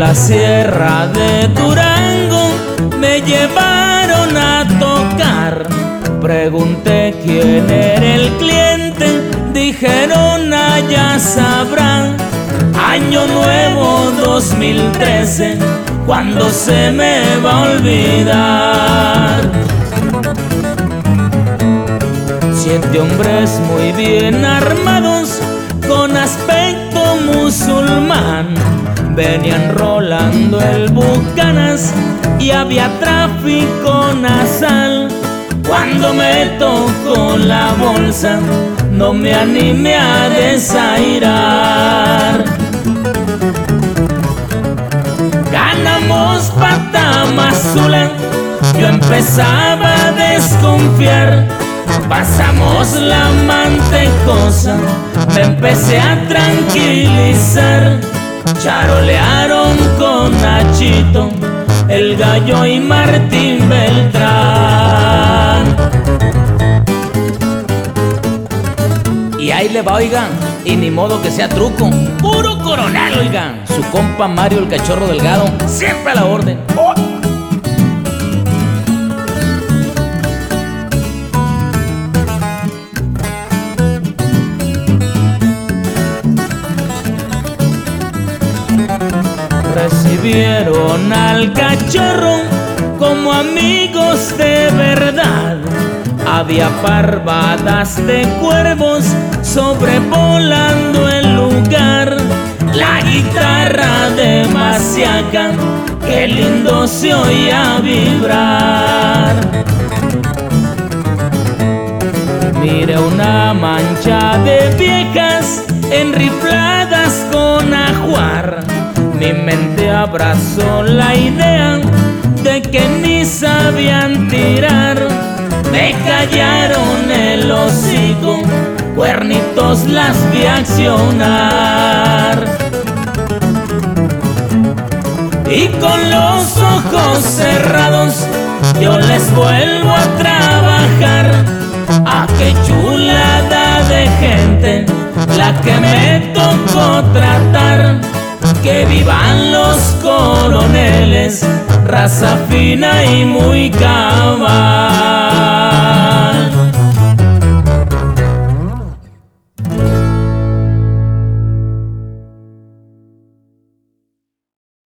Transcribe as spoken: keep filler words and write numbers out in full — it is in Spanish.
la sierra de Durango me llevaron a tocar. Pregunté quién era el cliente, dijeron allá sabrán. Año nuevo dos mil trece, ¿cuándo se me va a olvidar? Siete hombres muy bien armados, con aspecto musulmán, venían rolando el Bucanas y había tráfico nasal. Cuando me tocó la bolsa, no me animé a desairar. Ganamos Patamazula, yo empezaba a desconfiar. Pasamos la Mantecosa, me empecé a tranquilizar. Charolearon con Nachito, el Gallo y Martín Beltrán. Y ahí le va, oigan, y ni modo que sea truco, puro coronel, oigan. Su compa Mario el Cachorro Delgado, siempre a la orden. ¡Oh! Recibieron al Cachorro como amigos de verdad. Había parvadas de cuervos sobrevolando el lugar. La guitarra de Masiaca, qué lindo se oía vibrar. Mire una mancha de viejas enrifladas con ajuar. Mi mente abrazó la idea de que ni sabían tirar. Me callaron el hocico, cuernitos las vi accionar. Y con los ojos cerrados yo les vuelvo a trabajar. ¡Ah, qué chulada de gente la que me tocó tratar! Que vivan los coroneles, raza fina y muy cabal.